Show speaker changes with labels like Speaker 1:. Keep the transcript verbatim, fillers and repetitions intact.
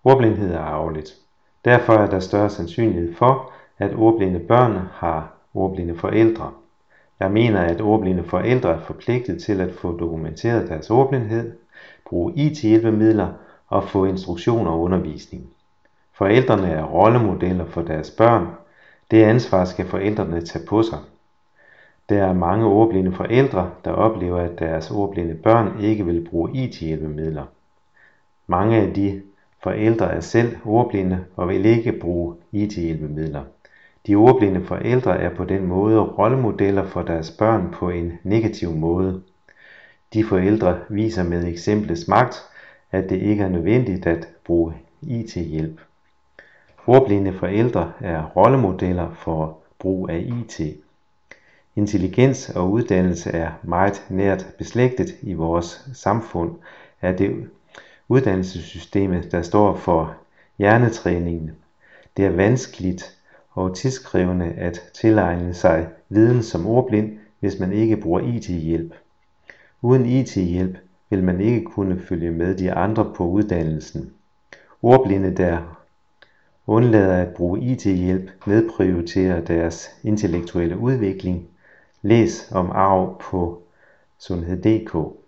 Speaker 1: Ordblindhed er arveligt. Derfor er der større sandsynlighed for, at ordblinde børn har ordblinde forældre. Jeg mener, at ordblinde forældre er forpligtet til at få dokumenteret deres ordblindhed, bruge I T-hjælpemidler og få instruktion og undervisning. Forældrene er rollemodeller for deres børn. Det ansvar skal forældrene tage på sig. Der er mange ordblinde forældre, der oplever, at deres ordblinde børn ikke vil bruge I T-hjælpemidler. Mange af de forældre er selv ordblinde og vil ikke bruge I T-hjælpemidler. De ordblinde forældre er på den måde rollemodeller for deres børn på en negativ måde. De forældre viser med eksemplets magt, at det ikke er nødvendigt at bruge I T-hjælp. Ordblinde forældre er rollemodeller for brug af I T. Intelligens og uddannelse er meget nært beslægtet i vores samfund. Er det uddannelsessystemet, der står for hjernetræningen. Det er vanskeligt og tidskrævende at tilegne sig viden som ordblind, hvis man ikke bruger I T-hjælp. Uden I T-hjælp vil man ikke kunne følge med de andre på uddannelsen. Ordblinde, der undlader at bruge I T-hjælp, nedprioriterer deres intellektuelle udvikling. Læs om arv på sundhed punktum d k.